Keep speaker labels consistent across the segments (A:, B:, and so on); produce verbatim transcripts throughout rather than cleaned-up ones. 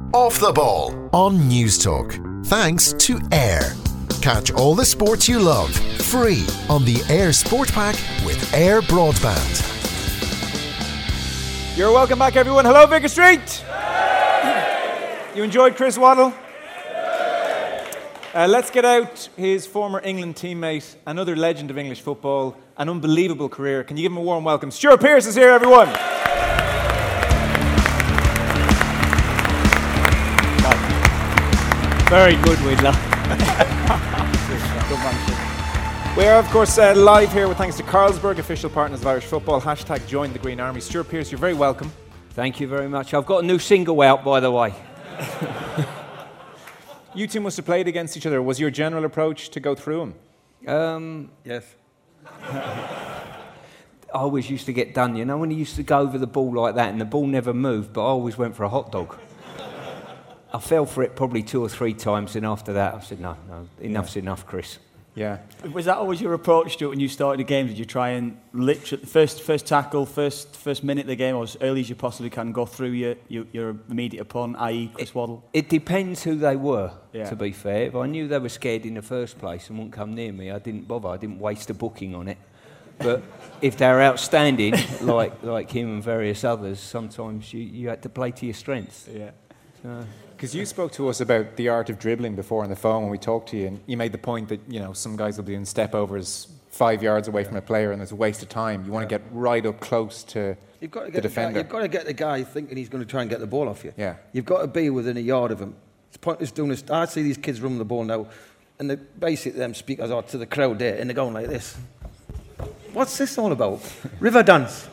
A: Off the Ball on News Talk. Thanks to Air. Catch all the sports you love free on the Air Sport Pack with Air Broadband.
B: You're welcome back, everyone. Hello, Vicar Street. You enjoyed Chris Waddle? Uh, let's get out his former England teammate, another legend of English football, an unbelievable career. Can you give him a warm welcome? Stuart Pearce is here, everyone.
C: Very good, Whittler.
B: We are, of course, uh, live here with thanks to Carlsberg, official partners of Irish football. Hashtag join the Green Army. Stuart Pearce, you're very welcome.
C: Thank you very much. I've got a new single out, by the way.
B: You two must have played against each other. Was your general approach to go through them?
C: Um, yes. I always used to get done, you know, when he used to go over the ball like that and the ball never moved, but I always went for a hot dog. I fell for it probably two or three times, and after that I said, no, no, enough's yeah. enough, Chris.
B: Yeah.
D: Was that always your approach to it when you started the game? Did you try and literally first first tackle, first first minute of the game, or as early as you possibly can, go through your your, your immediate opponent, that is. Chris
C: it,
D: Waddle?
C: It depends who they were,
D: yeah.
C: to be fair. If I knew they were scared in the first place and wouldn't come near me, I didn't bother. I didn't waste a booking on it. But if they're outstanding, like like him and various others, sometimes you, you had to play to your strengths.
B: Yeah.
C: So,
B: Because you spoke to us about the art of dribbling before on the phone when we talked to you, and you made the point that, you know, some guys will be doing step overs five yards away from a player and it's a waste of time. You want to get right up close to
E: you've got to get
B: the
E: the
B: defender.
E: Guy, you've got to get the guy thinking he's going to try and get the ball off you.
B: Yeah.
E: You've got to be within a yard of him. It's pointless doing this. I see these kids running the ball now, and they basically them speakers are to the crowd there, and they're going like this. What's this all about? River dance.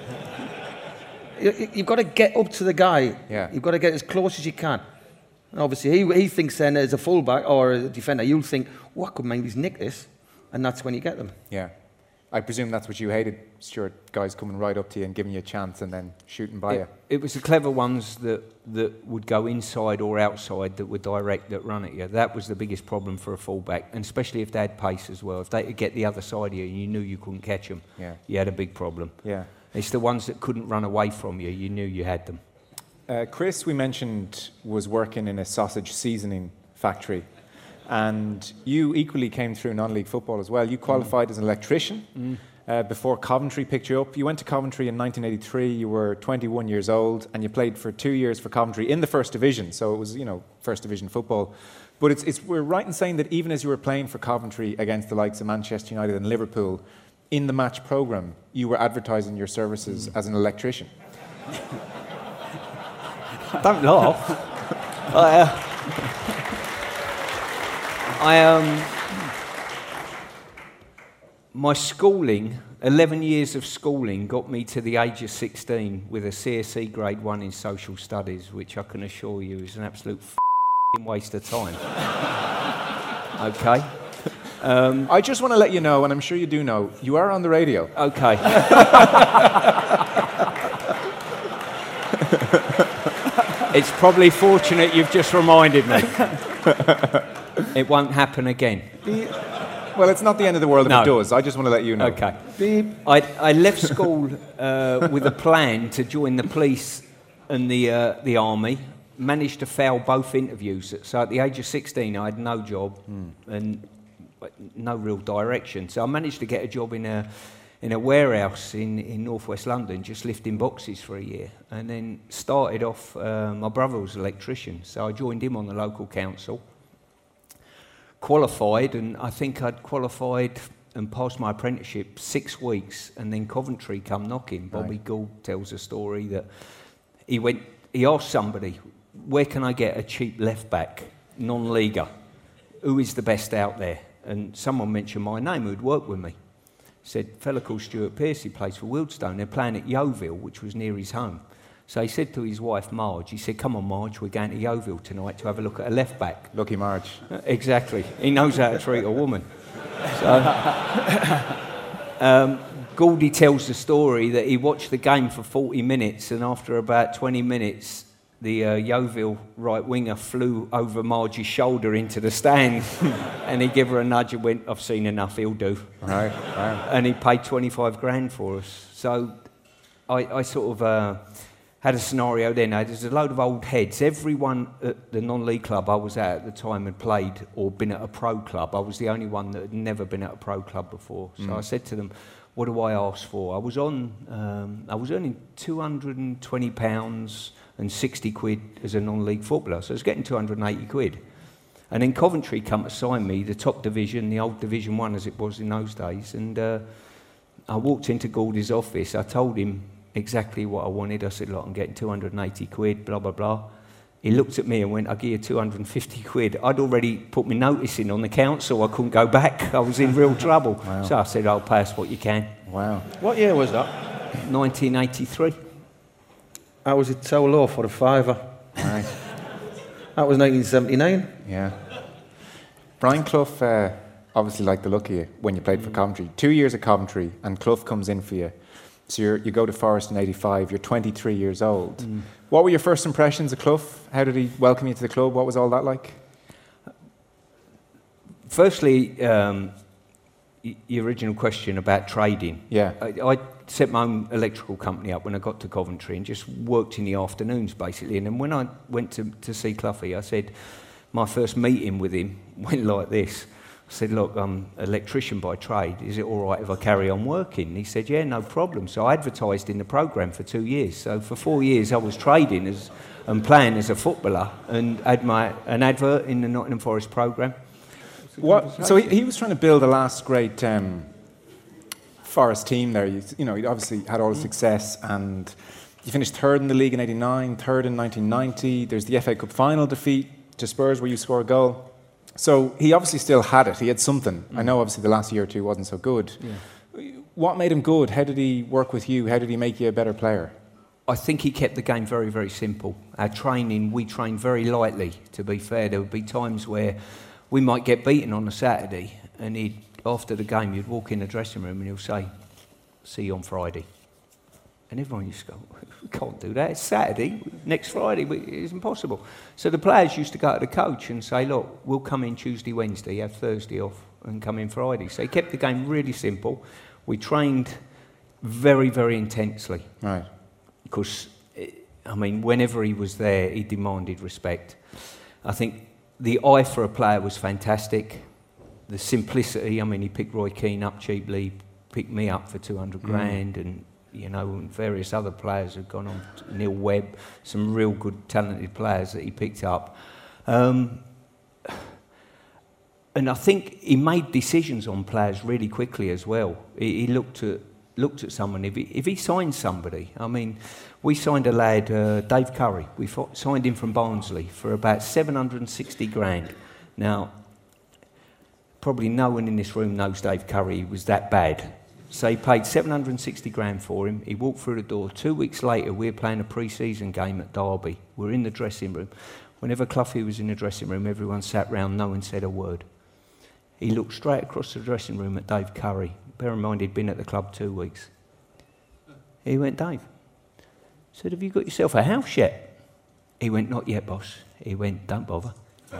E: You've got to get up to the guy.
B: Yeah.
E: You've got to get as close as you can. And obviously, he, he thinks then as a fullback or a defender, you'll think, oh, I could maybe nick this. And that's when you get them.
B: Yeah. I presume that's what you hated, Stuart, guys coming right up to you and giving you a chance and then shooting by
C: it,
B: you.
C: It was the clever ones that, that would go inside or outside that were direct, that run at you. That was the biggest problem for a fullback, and especially if they had pace as well. If they could get the other side of you and you knew you couldn't catch them,
B: yeah.
C: you had a big problem.
B: Yeah.
C: It's the ones that couldn't run away from you, you knew you had them.
B: Uh, Chris, we mentioned, was working in a sausage seasoning factory, and you equally came through non-league football as well. You qualified mm. as an electrician mm. uh, before Coventry picked you up. You went to Coventry in nineteen eighty-three, you were twenty-one years old, and you played for two years for Coventry in the First Division, so it was, you know, First Division football. But it's, it's, we're right in saying that even as you were playing for Coventry against the likes of Manchester United and Liverpool, in the match programme, you were advertising your services mm. as an electrician.
C: Don't laugh. I, uh, I um, my schooling, eleven years of schooling, got me to the age of sixteen with a C S E grade one in social studies, which I can assure you is an absolute f***ing waste of time. Okay. Um,
B: I just want to let you know, and I'm sure you do know, you are on the radio.
C: Okay. It's probably fortunate you've just reminded me. It won't happen again.
B: Well, it's not the end of the world if
C: no.
B: it does. I just want to let you know.
C: Okay. I, I left school uh, with a plan to join the police and the uh, the army. Managed to fail both interviews. So at the age of sixteen, I had no job mm. and no real direction. So I managed to get a job in a in a warehouse in, in northwest London, just lifting boxes for a year. And then started off, uh, my brother was an electrician, so I joined him on the local council. Qualified, and I think I'd qualified and passed my apprenticeship six weeks, and then Coventry come knocking. Bobby right. Gould tells a story that he went, he asked somebody, where can I get a cheap left-back, non-leaguer? Who is the best out there? And someone mentioned my name who'd worked with me. Said, a fella called Stuart Pearce, he plays for Wealdstone. They're playing at Yeovil, which was near his home. So he said to his wife, Marge, he said, come on, Marge, we're going to Yeovil tonight to have a look at a left-back.
B: Lucky Marge.
C: Uh, exactly. He knows how to treat a woman. So, um, Goldie tells the story that he watched the game for forty minutes, and after about twenty minutes, the uh, Yeovil right winger flew over Margie's shoulder into the stand, and he gave her a nudge and went, I've seen enough, he'll do.
B: Right, right.
C: And he paid twenty-five grand for us. So I, I sort of uh, had a scenario then. There's a load of old heads. Everyone at the non-league club I was at at the time had played or been at a pro club. I was the only one that had never been at a pro club before. So mm. I said to them, what do I ask for? I was on, um, I was earning two hundred twenty pounds and sixty quid as a non-league footballer. So I was getting two hundred eighty quid. And then Coventry come to sign me, the top division, the old Division One as it was in those days. And uh, I walked into Goldie's office. I told him exactly what I wanted. I said, look, I'm getting two hundred eighty quid, blah, blah, blah. He looked at me and went, I'll give you two hundred fifty quid. I'd already put my notice in on the council. I couldn't go back. I was in real trouble. Wow. So I said, I'll pay us what you can.
B: Wow.
E: What year was that?
C: nineteen eighty-three.
E: I was at so low for a fiver.
B: Right.
E: That was nineteen seventy-nine.
B: Yeah. Brian Clough uh, obviously liked the look of you when you played for Coventry. Two years at Coventry and Clough comes in for you. So you're, you go to Forest in eighty-five, you're twenty-three years old. Mm. What were your first impressions of Clough? How did he welcome you to the club? What was all that like?
C: Firstly, um, y- your original question about trading.
B: Yeah.
C: I, I set my own electrical company up when I got to Coventry and just worked in the afternoons, basically. And then when I went to, to see Cloughie, I said, my first meeting with him went like this. I said, look, I'm an electrician by trade. Is it all right if I carry on working? He said, yeah, no problem. So I advertised in the programme for two years. So for four years I was trading as, and playing as a footballer and had my, an advert in the Nottingham Forest programme.
B: What? So he, he was trying to build the last great um, Forest team there. You, you know, he obviously had all the success and you finished third in the league in eighty-nine, third in nineteen ninety. There's the F A Cup final defeat to Spurs where you score a goal. So he obviously still had it. He had something. Mm. I know obviously the last year or two wasn't so good. Yeah. What made him good? How did he work with you? How did he make you a better player?
C: I think he kept the game very, very simple. Our training, we trained very lightly, to be fair. There would be times where we might get beaten on a Saturday and he'd, after the game you'd walk in the dressing room and he'll say, see you on Friday. And everyone used to go, we can't do that, it's Saturday, next Friday, it's impossible. So the players used to go to the coach and say, look, we'll come in Tuesday, Wednesday, have Thursday off and come in Friday. So he kept the game really simple. We trained very, very intensely.
B: Right.
C: Because, I mean, whenever he was there, he demanded respect. I think the eye for a player was fantastic. The simplicity, I mean, he picked Roy Keane up cheaply, picked me up for two hundred grand mm. and you know, and various other players have gone on, Neil Webb, some real good, talented players that he picked up. Um, and I think he made decisions on players really quickly as well. He, he looked at looked at someone, if he, if he signed somebody, I mean, we signed a lad, uh, Dave Curry, we fo- signed him from Barnsley for about seven hundred sixty grand. Now, probably no one in this room knows Dave Curry was that bad. So he paid seven hundred sixty grand for him. He walked through the door. Two weeks later, we were playing a pre-season game at Derby. We're in the dressing room. Whenever Cloughie was in the dressing room, everyone sat round, no one said a word. He looked straight across the dressing room at Dave Curry. Bear in mind, he'd been at the club two weeks. He went, Dave, said, have you got yourself a house yet? He went, not yet, boss. He went, don't bother.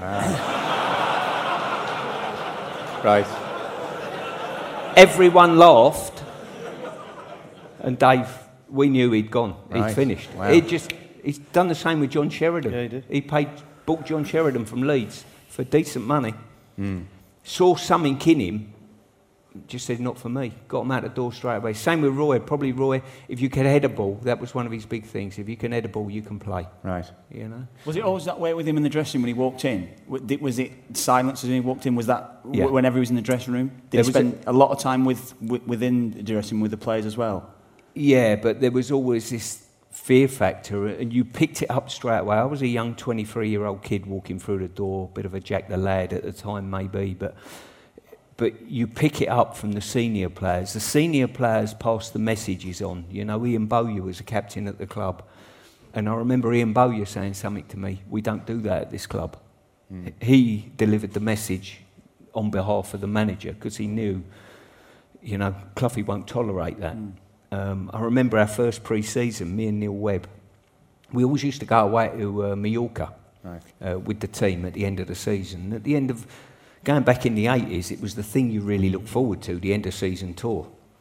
B: Ah. Right.
C: Everyone laughed, and Dave, we knew he'd gone. Right. He'd finished.
B: Wow.
C: He'd just, he's done the same with John Sheridan.
E: Yeah, he did.
C: He paid, bought John Sheridan from Leeds for decent money.
B: Mm.
C: Saw something in him, just said, not for me. Got him out the door straight away. Same with Roy. Probably Roy, if you could head a ball, that was one of his big things. If you can head a ball, you can play.
B: Right.
C: You know.
D: Was it always that way with him in the dressing room when he walked in? Was it silence as he walked in? Was that
C: yeah.
D: whenever he was in the dressing room? Did
C: there
D: he spend a, a lot of time with, with within the dressing room with the players as well?
C: Yeah, but there was always this fear factor, and you picked it up straight away. I was a young twenty-three-year-old kid walking through the door, bit of a Jack the Lad at the time, maybe, but. But you pick it up from the senior players. The senior players pass the messages on. You know, Ian Bowyer was a captain at the club. And I remember Ian Bowyer saying something to me, we don't do that at this club. Mm. He delivered the message on behalf of the manager because he knew, you know, Cloughie won't tolerate that. Mm. Um, I remember our first pre-season, me and Neil Webb, we always used to go away to uh, Mallorca right. uh, with the team at the end of the season. At the end of... Going back in the eighties, it was the thing you really looked forward to, the end-of-season tour.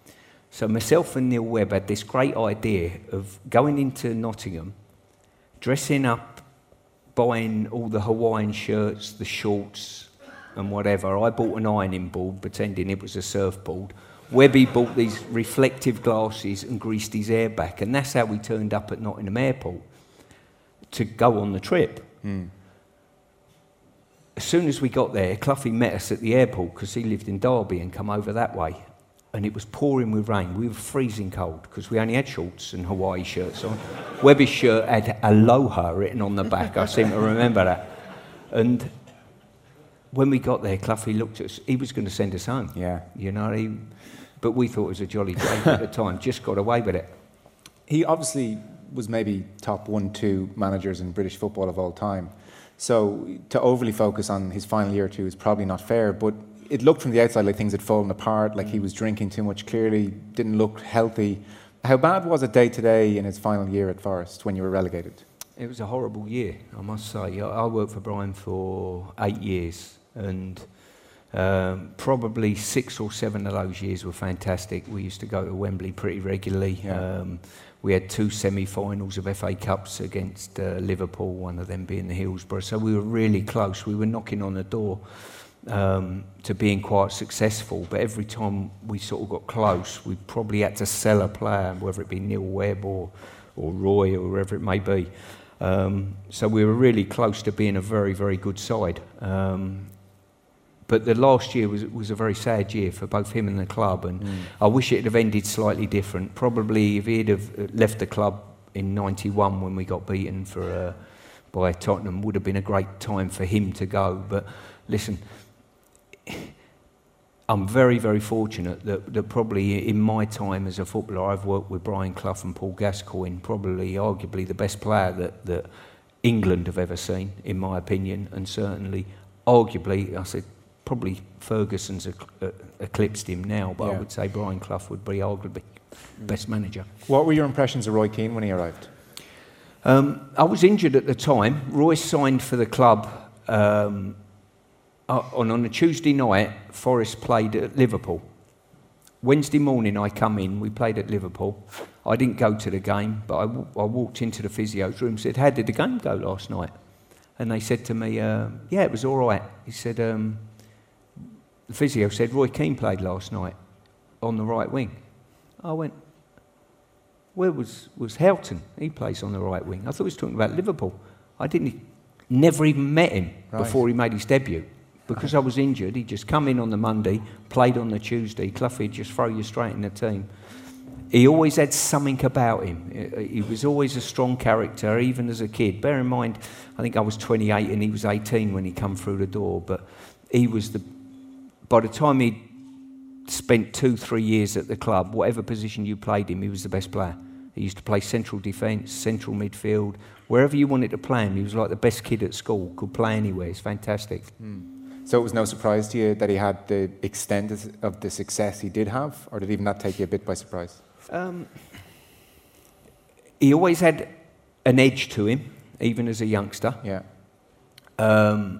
C: So myself and Neil Webb had this great idea of going into Nottingham, dressing up, buying all the Hawaiian shirts, the shorts and whatever. I bought an ironing board, pretending it was a surfboard. Webby bought these reflective glasses and greased his hair back, and that's how we turned up at Nottingham Airport to go on the trip.
B: Mm.
C: As soon as we got there, Cloughie met us at the airport because he lived in Derby and come over that way. And it was pouring with rain. We were freezing cold because we only had shorts and Hawaii shirts on. Webby's shirt had Aloha written on the back. I seem to remember that. And when we got there, Cloughie looked at us. He was going to send us home.
B: Yeah.
C: You know, he, but we thought it was a jolly day at the time. Just got away with it.
B: He obviously was maybe top one, two managers in British football of all time. So to overly focus on his final year or two is probably not fair, but it looked from the outside like things had fallen apart, like he was drinking too much, clearly didn't look healthy. How bad was it day to day in his final year at Forest when you were relegated?
C: It was a horrible year, I must say. I worked for Brian for eight years, and um, probably six or seven of those years were fantastic. We used to go to Wembley pretty regularly.
B: Yeah.
C: Um, we had two semi-finals of F A Cups against uh, Liverpool, one of them being the Hillsborough. So we were really close. We were knocking on the door um, to being quite successful. But every time we sort of got close, we probably had to sell a player, whether it be Neil Webb or, or Roy or wherever it may be. Um, so we were really close to being a very, very good side. Um, but the last year was was a very sad year for both him and the club, and mm. I wish it had have ended slightly different. Probably if he'd have left the club in ninety-one when we got beaten for uh, by Tottenham, would have been a great time for him to go. But listen, I'm very, very fortunate that, that probably in my time as a footballer, I've worked with Brian Clough and Paul Gascoigne, probably arguably the best player that, that England have ever seen, in my opinion, and certainly, arguably, I said, probably Ferguson's uh, eclipsed him now, but yeah. I would say Brian Clough would be arguably best manager.
B: What were your impressions of Roy Keane when he arrived?
C: Um, I was injured at the time. Roy signed for the club um, on, on a Tuesday night. Forest played at Liverpool. Wednesday morning I come in, we played at Liverpool. I didn't go to the game, but I, w- I walked into the physio's room and said, "How did the game go last night?" And they said to me, uh, yeah, it was all right. He said, um, the physio said, "Roy Keane played last night on the right wing." I went, where was, was Houghton? He plays on the right wing. I thought he was talking about Liverpool. I didn't, never even met him right. before he made his debut. Because I was injured, he'd just come in on the Monday, played on the Tuesday. Cloughie'd just throw you straight in the team. He always had something about him. He was always a strong character, even as a kid. Bear in mind, I think I was twenty-eight and he was eighteen when he come through the door. But he was the... By the time he'd spent two, three years at the club, whatever position you played him, he was the best player. He used to play central defence, central midfield. Wherever you wanted to play him, he was like the best kid at school, could play anywhere. It's fantastic.
B: Mm. So it was no surprise to you that he had the extent of the success he did have, or did even that take you a bit by surprise?
C: Um, he always had an edge to him, even as a youngster.
B: Yeah.
C: Um,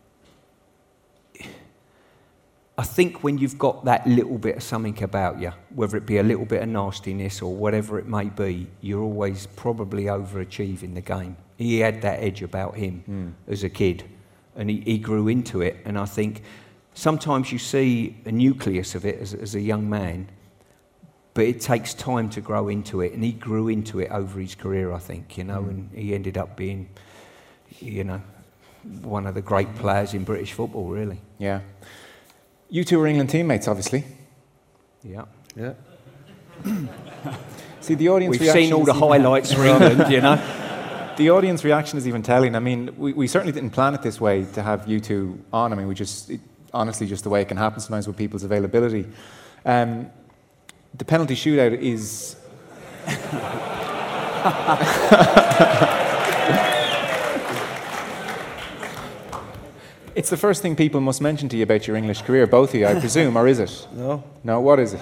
C: I think when you've got that little bit of something about you, whether it be a little bit of nastiness or whatever it may be, you're always probably overachieving the game. He had that edge about him mm. as a kid, and he, he grew into it. And I think sometimes you see a nucleus of it as, as a young man, but it takes time to grow into it, and he grew into it over his career, I think, you know, mm. and he ended up being, you know, one of the great players in British football, really.
B: Yeah. You two were England teammates, obviously.
C: Yeah.
E: Yeah.
B: See, the audience
C: We've
B: reaction
C: seen all the
B: even...
C: highlights for England, you know.
B: The audience reaction is even telling. I mean, we, we certainly didn't plan it this way to have you two on. I mean, we just, it, honestly, just the way it can happen sometimes with people's availability. Um, the penalty shootout is... It's the first thing people must mention to you about your English career, both of you, I presume, or is it?
E: No.
B: No, what is it?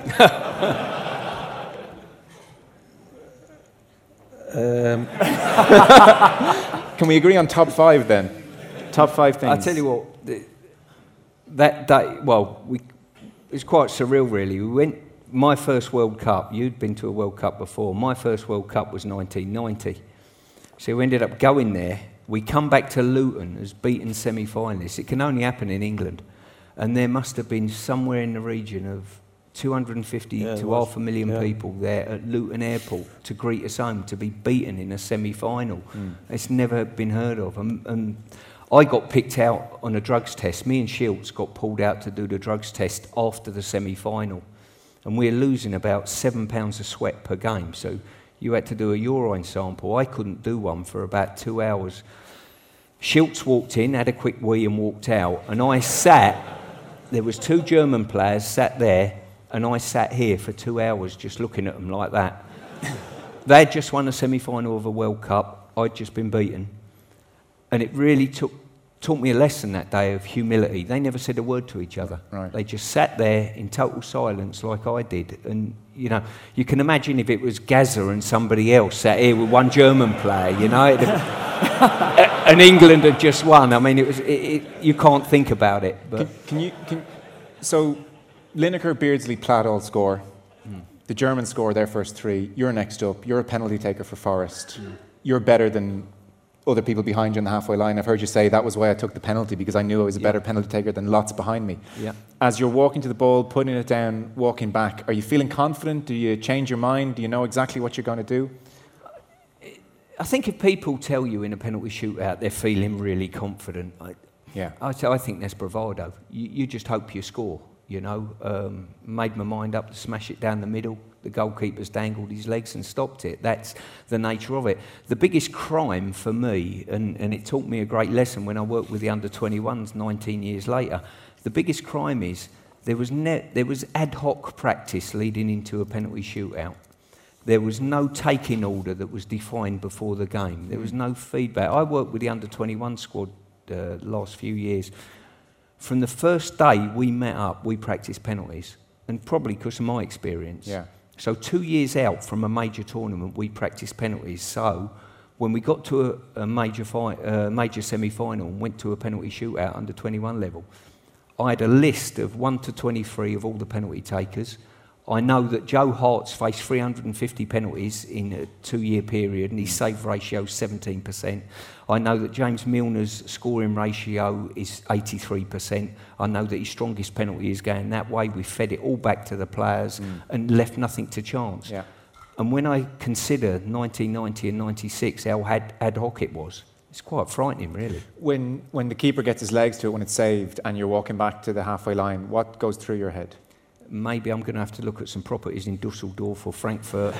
E: um.
B: Can we agree on top five then? Top five things.
C: I'll tell you what, the, that day, well, we, it was quite surreal really. We went my first World Cup, you'd been to a World Cup before, my first World Cup was nineteen ninety. So we ended up going there. We come back to Luton as beaten semi-finalists. It can only happen in England. And there must have been somewhere in the region of two hundred fifty
E: yeah,
C: to half a million yeah. people there at Luton Airport to greet us home, to be beaten in a semi-final. Mm. It's never been heard of. And, and I got picked out on a drugs test. Me and Shilts got pulled out to do the drugs test after the semi-final. And we're losing about seven pounds of sweat per game. So you had to do a urine sample. I couldn't do one for about two hours. Shilts walked in, had a quick wee and walked out. And I sat, there was two German players sat there, and I sat here for two hours just looking at them like that. They had just won a semi-final of a World Cup. I'd just been beaten. And it really took taught me a lesson that day of humility. They never said a word to each other.
B: Right.
C: They just sat there in total silence like I did. And, you know, you can imagine if it was Gaza and somebody else sat here with one German player, you know, and England had just won. I mean, it was it, it, you can't think about it. But
B: Can, can you... Can, so, Lineker, Beardsley, Platt all score. Mm. The Germans score their first three. You're next up. You're a penalty taker for Forest. Mm. You're better than other people behind you on the halfway line. I've heard you say that was why I took the penalty, because I knew I was a yeah. better penalty taker than lots behind me.
C: Yeah.
B: As you're walking to the ball, putting it down, walking back, are you feeling confident? Do you change your mind? Do you know exactly what you're going to do?
C: I think if people tell you in a penalty shootout they're feeling really confident, I,
B: yeah.
C: I, I think that's bravado. You, you just hope you score, you know. Um, made my mind up to smash it down the middle. The goalkeeper's dangled his legs and stopped it. That's the nature of it. The biggest crime for me, and, and it taught me a great lesson when I worked with the under twenty-ones nineteen years later, the biggest crime is there was, ne- there was ad hoc practice leading into a penalty shootout. There was no taking order that was defined before the game. There was no feedback. I worked with the under twenty-one squad the uh, last few years. From the first day we met up, we practiced penalties, and probably because of my experience.
B: Yeah.
C: So two years out from a major tournament, we practiced penalties. So when we got to a, a major fi- uh, major semi-final and went to a penalty shootout under twenty-one level, I had a list of one to twenty-three of all the penalty takers. I know that Joe Hart's faced three hundred fifty penalties in a two-year period, and his save ratio is seventeen percent. I know that James Milner's scoring ratio is eighty-three percent. I know that his strongest penalty is going that way. We fed it all back to the players mm. and left nothing to chance.
B: Yeah.
C: And when I consider nineteen ninety and ninety-six, how ad, ad hoc it was, it's quite frightening, really.
B: When, when the keeper gets his legs to it when it's saved and you're walking back to the halfway line, what goes through your head?
C: Maybe I'm going to have to look at some properties in Dusseldorf or Frankfurt.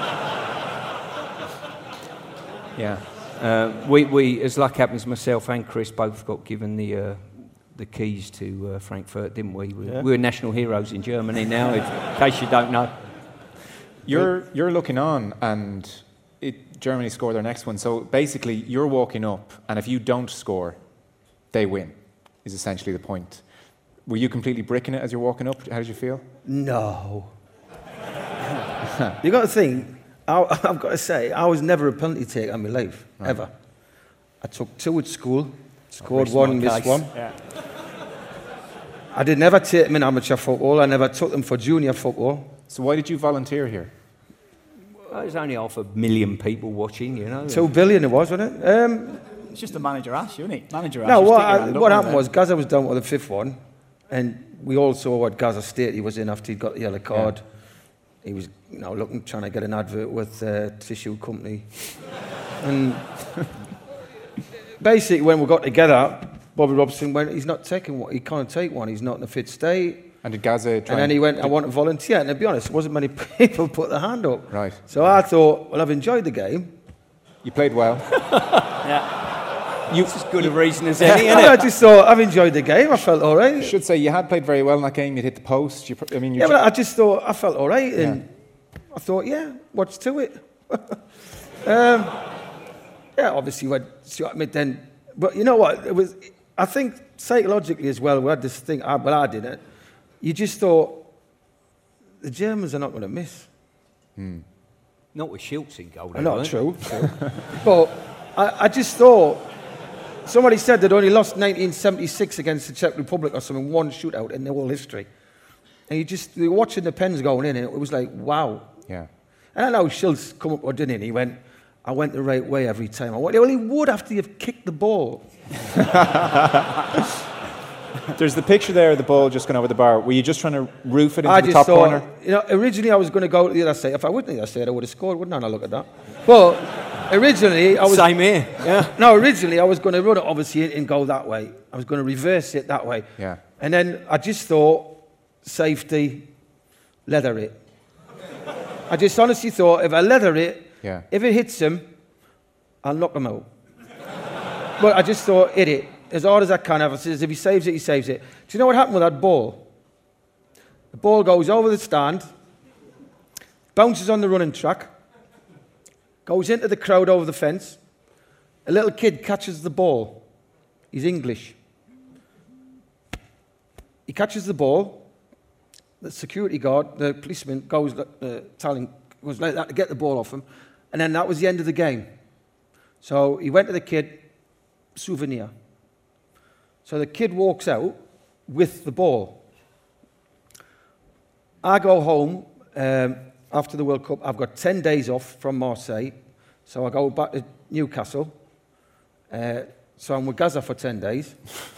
B: Yeah.
C: Uh, we, we, as luck happens, myself and Chris both got given the uh, the keys to uh, Frankfurt, didn't we? we
E: yeah.
C: We're national heroes in Germany now, if, in case you don't know.
B: You're you're looking on, and it, Germany score their next one. So basically, you're walking up, and if you don't score, they win. Is essentially the point. Were you completely bricking it as you're walking up? How did you feel?
E: No. You got to think, I, I've got to say, I was never a penalty taker in my life, right. ever. I took two at school, scored one, missed one.
D: Yeah.
E: I did never take them in amateur football. I never took them for junior football.
B: So why did you volunteer here?
C: Well, there's only half a million people watching, you know.
E: Two billion it was, wasn't it? Um,
D: it's just the manager asked you, isn't it? Manager asked
E: no,
D: you.
E: what, I, what happened was, Gaza was down to the fifth one. And we all saw what Gaza state he was in after he'd got the yellow card. Yeah. He was, you know, looking, trying to get an advert with a tissue company. And basically, when we got together, Bobby Robson went, he's not taking one, he can't take one, he's not in a fit state.
B: And did Gaza try
E: And then he went, I want to volunteer. And to be honest, there wasn't many people put their hand up.
B: Right.
E: So I thought, well, I've enjoyed the game.
B: You played well.
C: Yeah.
B: You,
C: it's as good a reason as any, isn't
E: I
C: it?
E: just thought, I've enjoyed the game. I felt all right.
B: I should say you had played very well in that game. You'd hit the post. You, I mean, you
E: yeah, but I just thought I felt all right, and
B: yeah.
E: I thought, yeah, what's to it? um, yeah, obviously, we had, then, but you know what? It was. I think psychologically as well. We had this thing. Well, I didn't. You just thought the Germans are not going to miss.
C: Hmm. Not with Schultz in goal.
E: Not true. true. But I, I just thought. Somebody said they'd only lost nineteen seventy-six against the Czech Republic or something, one shootout in their whole history. And you just, you're watching the pens going in, and it was like, wow.
B: Yeah.
E: And I know Schultz come up, or didn't he? And he went, I went the right way every time. I went, well, he would after you've kicked the ball.
B: There's the picture there of the ball just going over the bar. Were you just trying to roof it into
E: I
B: the
E: just
B: top
E: thought,
B: corner?
E: You know, originally I was going to go to the other side. If I went to the other side, I would have scored, wouldn't I? Now look at that. But originally I was...
C: Same here, yeah.
E: No, originally I was going to run it, obviously, and go that way. I was going to reverse it that way.
B: Yeah.
E: And then I just thought, safety, leather it. I just honestly thought, if I leather it,
B: Yeah.
E: if it hits him, I'll knock him out. But I just thought, hit it. As hard as I can. If he saves it, he saves it. Do you know what happened with that ball? The ball goes over the stand, bounces on the running track, goes into the crowd over the fence. A little kid catches the ball. He's English. He catches the ball. The security guard, the policeman, goes uh, telling, goes like that to get the ball off him. And then that was the end of the game. So he went to the kid, souvenir. So the kid walks out with the ball. I go home um, after the World Cup. I've got ten days off from Marseille. So I go back to Newcastle. Uh, so I'm with Gaza for ten days.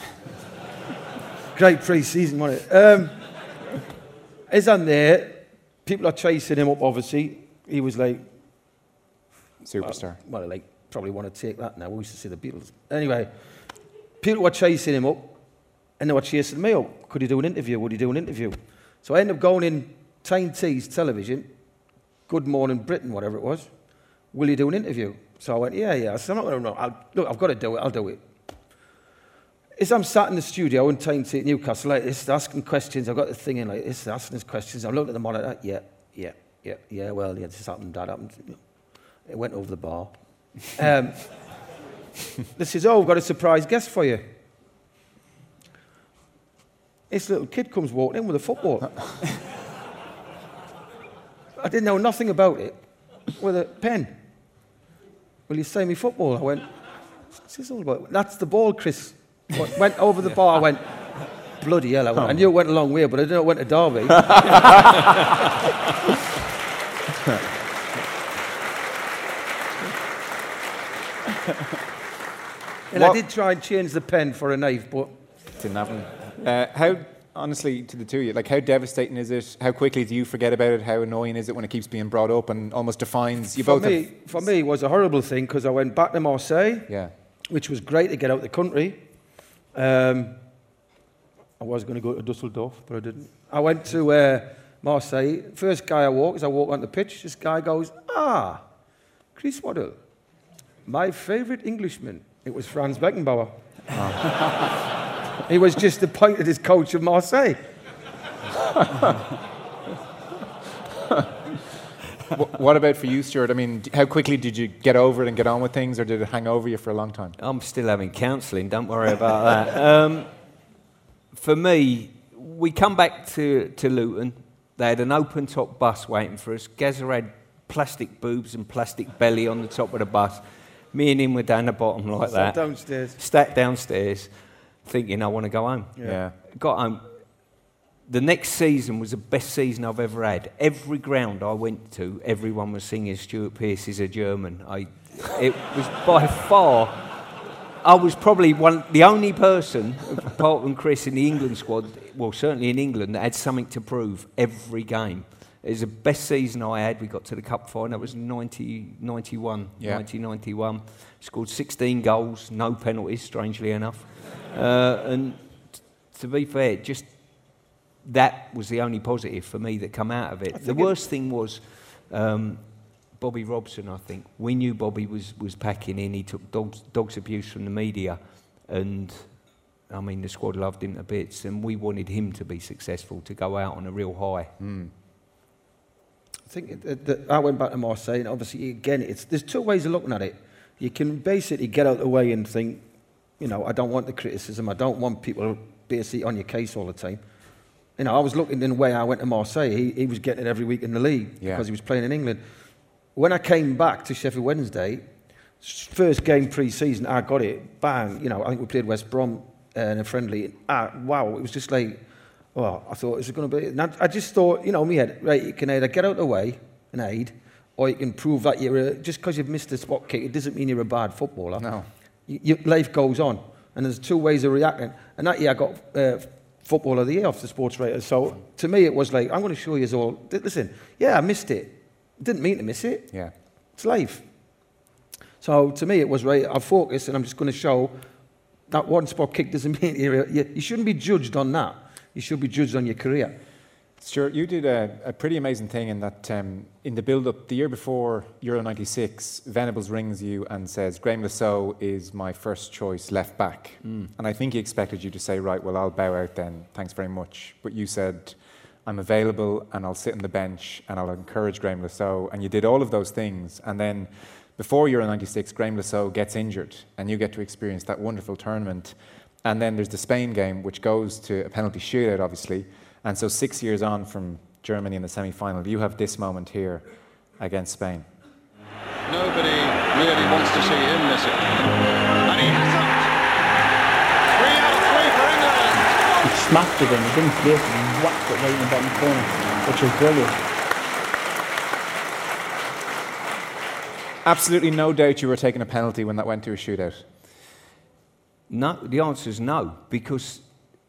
E: Great pre-season, wasn't it? Um, as I'm there, people are chasing him up, obviously. He was like...
B: Superstar.
E: Well, well, like, probably want to take that now. We used to see the Beatles. Anyway, people were chasing him up, and they were chasing me up. Could he do an interview? Would he do an interview? So I ended up going in Tyne T's television, Good Morning Britain, whatever it was. Will you do an interview? So I went, yeah, yeah. I said, I'm not going to know. Look, I've got to do it. I'll do it. As I'm sat in the studio in Tyne T at Newcastle, like this, asking questions. I've got the thing in like this, asking his questions. I'm looking at the monitor. Yeah, yeah, yeah, yeah. Well, yeah, this happened, that happened. It went over the bar. Um, this is, oh, we've got a surprise guest for you. This little kid comes walking in with a football. I didn't know nothing about it. With a pen. Will you say me football? I went, what's this all about? That's the ball, Chris. Went over the bar, I went, bloody hell. I, went, I knew it went a long way, but I didn't know it went to Derby. And what? I did try and change the pen for a knife, but...
B: Didn't happen. Uh, how, honestly, to the two of you, like, how devastating is it? How quickly do you forget about it? How annoying is it when it keeps being brought up and almost defines... You
E: for
B: both
E: me,
B: have...
E: For me, it was a horrible thing, because I went back to Marseille,
B: yeah.
E: which was great to get out of the country. Um, I was going to go to Dusseldorf, but I didn't. I went to uh, Marseille. First guy I walk, as I walk on the pitch, this guy goes, ah, Chris Waddle, my favourite Englishman. It was Franz Beckenbauer. Oh. He was just appointed as coach of Marseille.
B: What about for you, Stuart? I mean, how quickly did you get over it and get on with things, or did it hang over you for a long time?
C: I'm still having counselling, don't worry about that. Um, for me, we come back to, to Luton. They had an open-top bus waiting for us. Gazza had plastic boobs and plastic belly on the top of the bus. Me and him were down the bottom like
E: Sat
C: that.
E: downstairs.
C: Sat downstairs, thinking, I want to go home.
B: Yeah. yeah.
C: Got home. The next season was the best season I've ever had. Every ground I went to, everyone was singing Stuart Pearce is a German. I, it was by far, I was probably one, the only person, apart from Chris, in the England squad, well, certainly in England, that had something to prove every game. It was the best season I had. We got to the cup final. It was ninety, ninety-one, yeah. nineteen ninety-one. Scored sixteen goals, no penalties, strangely enough. Uh, and t- to be fair, just... that was the only positive for me that come out of it. The worst it thing was um, Bobby Robson, I think. We knew Bobby was, was packing in. He took dogs, dogs abuse from the media. And, I mean, the squad loved him to bits. And we wanted him to be successful, to go out on a real high.
B: Mm.
E: I think it, it, I went back to Marseille, and obviously, again, it's, there's two ways of looking at it. You can basically get out of the way and think, you know, I don't want the criticism. I don't want people basically on your case all the time. You know, I was looking in the way I went to Marseille. He, he was getting it every week in the league yeah. because he was playing in England. When I came back to Sheffield Wednesday, first game pre-season, I got it. Bang. You know, I think we played West Brom uh, in a friendly. Ah, wow. It was just like, well, I thought, is it going to be... And I, I just thought, you know, me head, right, you can either get out of the way and aid, or you can prove that you're... A, just because you've missed a spot kick, it doesn't mean you're a bad footballer.
B: No.
E: You, your life goes on, and there's two ways of reacting. And that year I got uh, Footballer of the Year off the Sports Writer. So to me, it was like, I'm going to show you all... Listen, yeah, I missed it. Didn't mean to miss it.
B: Yeah.
E: It's life. So to me, it was, right, I'll focus, and I'm just going to show that one spot kick doesn't mean you, you shouldn't be judged on that. You should be judged on your career.
B: Stuart, you did a, a pretty amazing thing in that um, in the build-up, the year before Euro ninety-six, Venables rings you and says, Graham Lasso is my first choice left back. Mm. And I think he expected you to say, right, well, I'll bow out then, thanks very much. But you said, I'm available and I'll sit on the bench and I'll encourage Graham Lasso. And you did all of those things. And then before Euro ninety-six, Graham Lasso gets injured and you get to experience that wonderful tournament. And then there's the Spain game, which goes to a penalty shootout, obviously. And so six years on from Germany in the semi-final, you have this moment here against Spain.
F: Nobody really wants to see him miss it. And he hasn't. Three out of three for England.
D: He smacked it in, he didn't play it, he whacked it right in the bottom corner, which was brilliant.
B: Absolutely no doubt you were taking a penalty when that went to a shootout.
C: No, the answer is no, because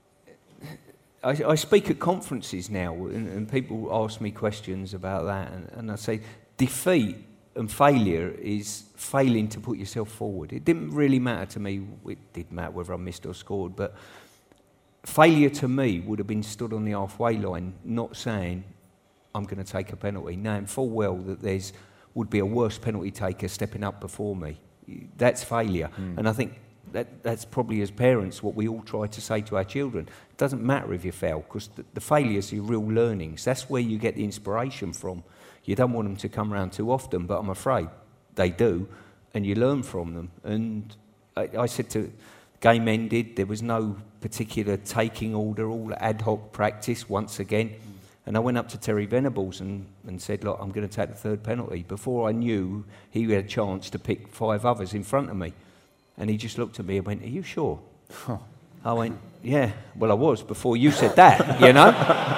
C: I, I speak at conferences now, and, and people ask me questions about that, and, and I say defeat and failure is failing to put yourself forward. It didn't really matter to me. It did matter whether I missed or scored, but failure to me would have been stood on the halfway line, not saying I'm going to take a penalty, knowing full well that there's would be a worse penalty taker stepping up before me. That's failure, mm. and I think. That, that's probably as parents what we all try to say to our children. It doesn't matter if you fail, because the, the failures are your real learnings. That's where you get the inspiration from. You don't want them to come around too often, but I'm afraid they do, and you learn from them. And I, I said to, game ended, there was no particular taking order, all ad hoc practice once again. Mm. And I went up to Terry Venables and, and said, look, I'm going to take the third penalty. Before I knew, he had a chance to pick five others in front of me. And he just looked at me and went, are you sure? Huh. I went, yeah, well, I was before you said that, you know?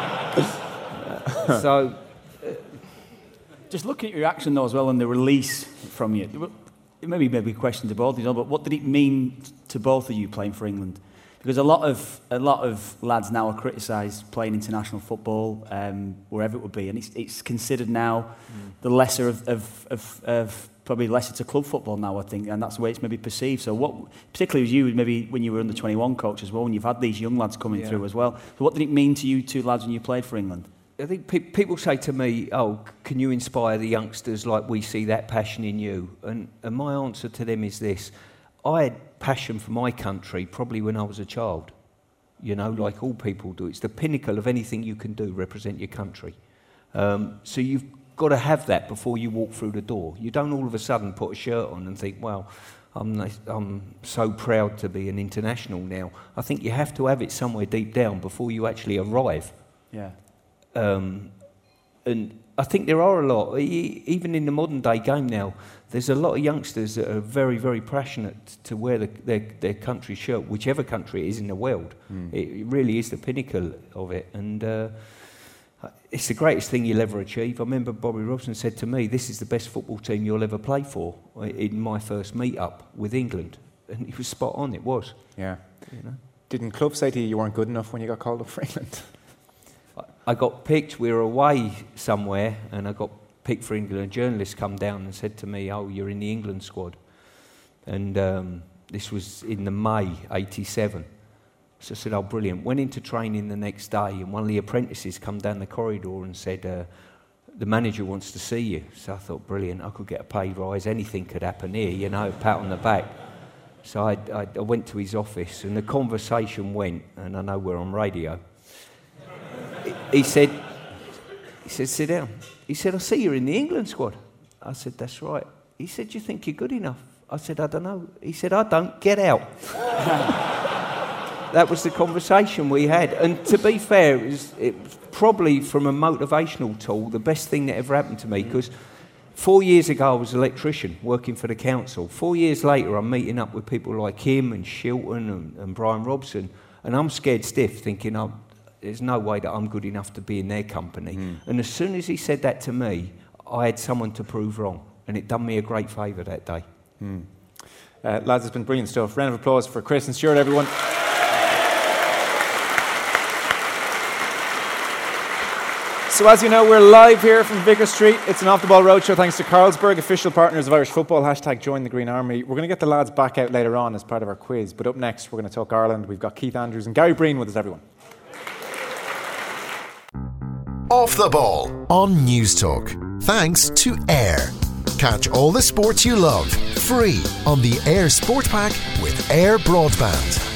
C: uh, so... Uh,
D: just looking at your reaction, though, as well, and the release from you, maybe maybe a question to both of you, but what did it mean to both of you playing for England? Because a lot of a lot of lads now are criticised playing international football, um, wherever it would be, and it's it's considered now mm. the lesser of, of, of, of probably lesser to club football now, I think, and that's the way it's maybe perceived. So what, particularly as you, maybe when you were under twenty-one coach as well, and you've had these young lads coming yeah. through as well. So what did it mean to you two lads when you played for England?
C: I think pe- people say to me, oh, can you inspire the youngsters like we see that passion in you? And, and my answer to them is this. I had passion for my country probably when I was a child. You know, like all people do. It's the pinnacle of anything you can do, represent your country. Um, so you've got to have that before you walk through the door. You don't all of a sudden put a shirt on and think, well, I'm, I'm so proud to be an international now. I think you have to have it somewhere deep down before you actually arrive.
D: Yeah.
C: Um, and I think there are a lot, even in the modern day game now, there's a lot of youngsters that are very, very passionate to wear the, their, their country shirt, whichever country it is in the world. Mm. It really is the pinnacle of it. And uh, it's the greatest thing you'll ever achieve. I remember Bobby Robson said to me, this is the best football team you'll ever play for, in my first meet-up with England. And he was spot on, it was.
B: Yeah.
C: You know?
B: Didn't club say to you you weren't good enough when you got called up for England?
C: I got picked, we were away somewhere, and I got picked for England. A journalist come down and said to me, oh, you're in the England squad. And um, this was in the May eighty-seven. So I said, oh, brilliant. Went into training the next day, and one of the apprentices come down the corridor and said, uh, the manager wants to see you. So I thought, brilliant, I could get a pay rise, anything could happen here, you know, pat on the back. So I, I, I went to his office, and the conversation went, and I know we're on radio. He said, he said, sit down. He said, I see you're in the England squad. I said, that's right. He said, do you think you're good enough? I said, I don't know. He said, I don't. Get out. That was the conversation we had. And to be fair, it was, it was probably from a motivational tool, the best thing that ever happened to me, because four years ago I was an electrician working for the council. Four years later I'm meeting up with people like him and Shilton and, and Brian Robson, and I'm scared stiff thinking, I'm, there's no way that I'm good enough to be in their company.
B: Mm.
C: And as soon as he said that to me, I had someone to prove wrong. And it done me a great favour that day.
B: Mm. Uh, lads, it's been brilliant stuff. Round of applause for Chris and Stuart, everyone. So as you know, we're live here from Vicar Street. It's an Off the Ball Roadshow thanks to Carlsberg, official partners of Irish football. Hashtag join the Green Army. We're going to get the lads back out later on as part of our quiz. But up next, we're going to talk Ireland. We've got Keith Andrews and Gary Breen with us, everyone.
A: Off the Ball on News Talk. Thanks to Air. Catch all the sports you love free on the Air Sport Pack with Air Broadband.